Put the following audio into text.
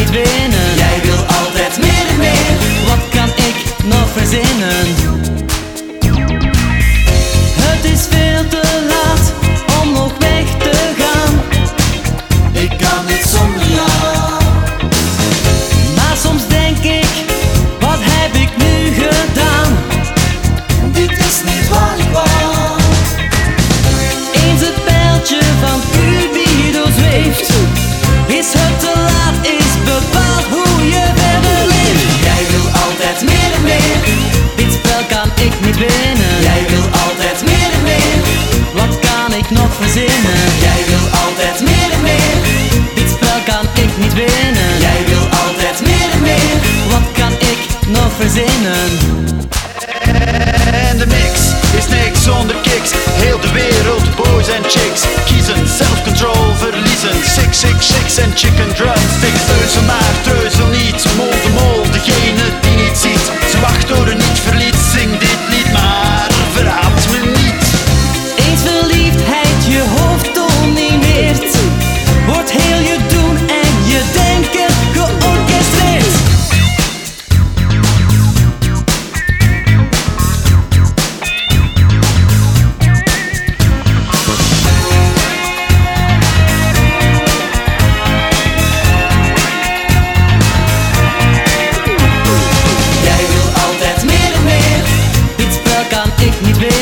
niet winnen. Jij wil altijd meer en meer. Wat kan ik nog verzinnen? Het is veel te laat om nog weg te gaan. Ik kan niet zonder jou. Maar soms denk ik, wat heb ik nu gedaan? Dit is niet wat ik wou. Eens het pijltje van Cupido zweeft, is het te laat, is bepaald hoe je verder leeft. Jij wil altijd meer en meer. Dit spel kan ik niet winnen. Jij wil altijd meer en meer. Wat kan ik nog verzinnen? Jij wil altijd meer en meer. Dit spel kan ik niet winnen. Jij wil altijd meer en meer. Wat kan ik nog verzinnen? En de mix is niks zonder kicks. Heel de wereld, boys en chicks, kiezen self-control, verliezen. Six en chicken drumsticks. Treuzel maar, treuzel niet. Mol de mol, degene die niet ziet. Zwacht door een niet verliet. Zing dit lied maar, verhaat me niet. Eens verliefdheid je hoofd domineert, wordt heel je doen en je denken georchestreerd. Jij wil altijd meer en meer. Dit spel kan ik niet winnen.